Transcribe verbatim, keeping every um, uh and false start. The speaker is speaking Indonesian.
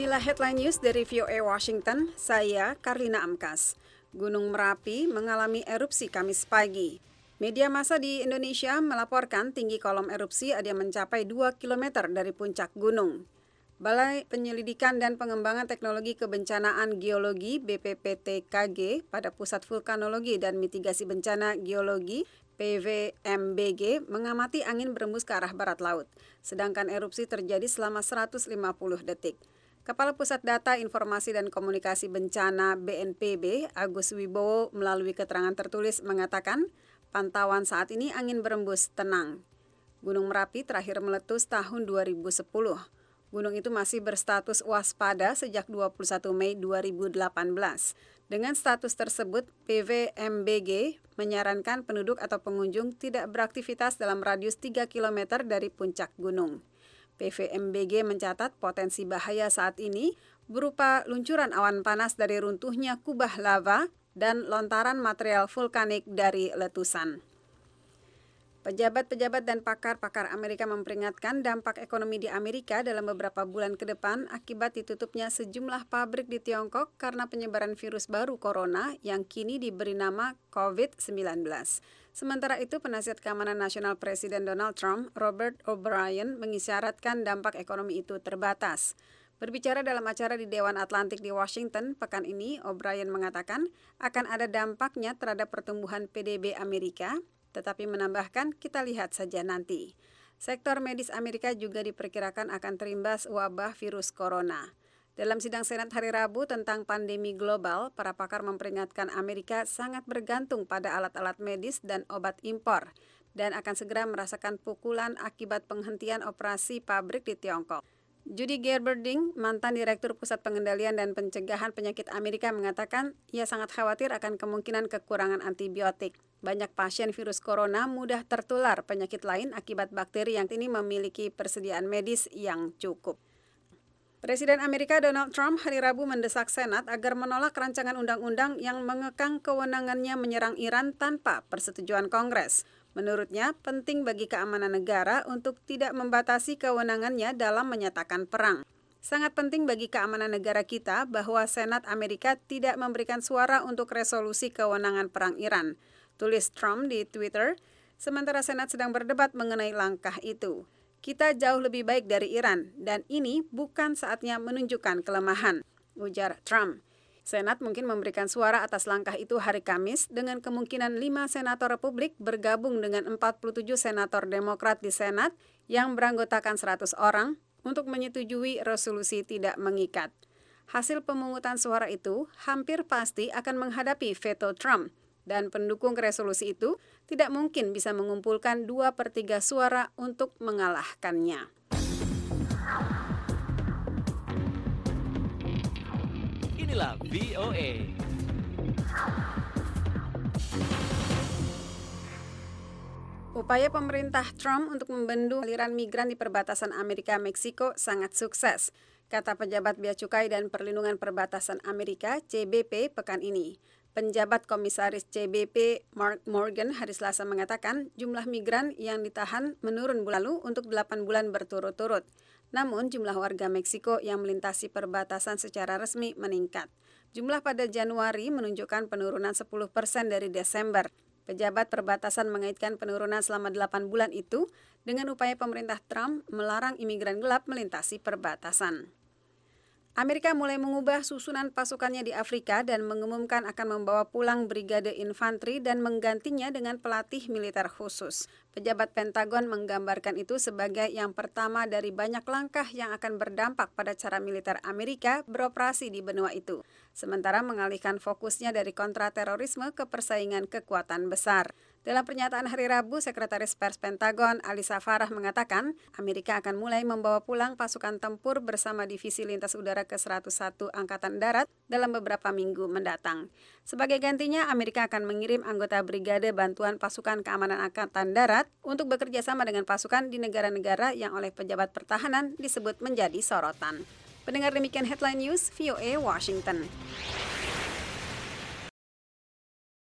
Inilah headline news dari V O A Washington, saya Karlina Amkas. Gunung Merapi mengalami erupsi Kamis pagi. Media massa di Indonesia melaporkan tinggi kolom erupsi ada yang mencapai dua kilometer dari puncak gunung. Balai Penyelidikan dan Pengembangan Teknologi Kebencanaan Geologi B P P T K G pada Pusat Vulkanologi dan Mitigasi Bencana Geologi P V M B G mengamati angin berembus ke arah barat laut, sedangkan erupsi terjadi selama seratus lima puluh detik. Kepala Pusat Data Informasi dan Komunikasi Bencana B N P B, Agus Wibowo melalui keterangan tertulis mengatakan, pantauan saat ini angin berembus tenang. Gunung Merapi terakhir meletus tahun dua ribu sepuluh. Gunung itu masih berstatus waspada sejak dua puluh satu Mei dua ribu delapan belas. Dengan status tersebut, P V M B G menyarankan penduduk atau pengunjung tidak beraktivitas dalam radius tiga kilometer dari puncak gunung. P V M B G mencatat potensi bahaya saat ini berupa luncuran awan panas dari runtuhnya kubah lava dan lontaran material vulkanik dari letusan. Pejabat-pejabat dan pakar-pakar Amerika memperingatkan dampak ekonomi di Amerika dalam beberapa bulan ke depan akibat ditutupnya sejumlah pabrik di Tiongkok karena penyebaran virus baru corona yang kini diberi nama covid sembilan belas. Sementara itu, penasihat keamanan nasional Presiden Donald Trump, Robert O'Brien, mengisyaratkan dampak ekonomi itu terbatas. Berbicara dalam acara di Dewan Atlantik di Washington pekan ini, O'Brien mengatakan akan ada dampaknya terhadap pertumbuhan P D B Amerika, tetapi menambahkan kita lihat saja nanti. Sektor medis Amerika juga diperkirakan akan terimbas wabah virus corona. Dalam sidang Senat hari Rabu tentang pandemi global, para pakar memperingatkan Amerika sangat bergantung pada alat-alat medis dan obat impor dan akan segera merasakan pukulan akibat penghentian operasi pabrik di Tiongkok. Judy Gerberding, mantan Direktur Pusat Pengendalian dan Pencegahan Penyakit Amerika mengatakan ia sangat khawatir akan kemungkinan kekurangan antibiotik. Banyak pasien virus corona mudah tertular penyakit lain akibat bakteri yang kini memiliki persediaan medis yang cukup. Presiden Amerika Donald Trump hari Rabu mendesak Senat agar menolak rancangan undang-undang yang mengekang kewenangannya menyerang Iran tanpa persetujuan Kongres. Menurutnya, penting bagi keamanan negara untuk tidak membatasi kewenangannya dalam menyatakan perang. Sangat penting bagi keamanan negara kita bahwa Senat Amerika tidak memberikan suara untuk resolusi kewenangan perang Iran, tulis Trump di Twitter, sementara Senat sedang berdebat mengenai langkah itu. Kita jauh lebih baik dari Iran, dan ini bukan saatnya menunjukkan kelemahan, ujar Trump. Senat mungkin memberikan suara atas langkah itu hari Kamis dengan kemungkinan lima senator Republik bergabung dengan empat puluh tujuh senator Demokrat di Senat yang beranggotakan seratus orang untuk menyetujui resolusi tidak mengikat. Hasil pemungutan suara itu hampir pasti akan menghadapi veto Trump. Dan pendukung resolusi itu tidak mungkin bisa mengumpulkan dua per tiga suara untuk mengalahkannya. Inilah V O A. Upaya pemerintah Trump untuk membendung aliran migran di perbatasan Amerika-Meksiko sangat sukses, kata pejabat Bea Cukai dan Perlindungan Perbatasan Amerika C B P pekan ini. Penjabat Komisaris C B P Mark Morgan hari Selasa mengatakan jumlah migran yang ditahan menurun bulan lalu untuk delapan bulan berturut-turut. Namun jumlah warga Meksiko yang melintasi perbatasan secara resmi meningkat. Jumlah pada Januari menunjukkan penurunan sepuluh persen dari Desember. Pejabat perbatasan mengaitkan penurunan selama delapan bulan itu dengan upaya pemerintah Trump melarang imigran gelap melintasi perbatasan. Amerika mulai mengubah susunan pasukannya di Afrika dan mengumumkan akan membawa pulang brigade infanteri dan menggantinya dengan pelatih militer khusus. Pejabat Pentagon menggambarkan itu sebagai yang pertama dari banyak langkah yang akan berdampak pada cara militer Amerika beroperasi di benua itu. Sementara mengalihkan fokusnya dari kontraterorisme ke persaingan kekuatan besar. Dalam pernyataan hari Rabu, Sekretaris Pers Pentagon Alisa Farah mengatakan Amerika akan mulai membawa pulang pasukan tempur bersama Divisi Lintas Udara ke seratus satu Angkatan Darat dalam beberapa minggu mendatang. Sebagai gantinya, Amerika akan mengirim anggota Brigade Bantuan Pasukan Keamanan Angkatan Darat untuk bekerja sama dengan pasukan di negara-negara yang oleh pejabat pertahanan disebut menjadi sorotan. Pendengar, demikian headline news V O A Washington.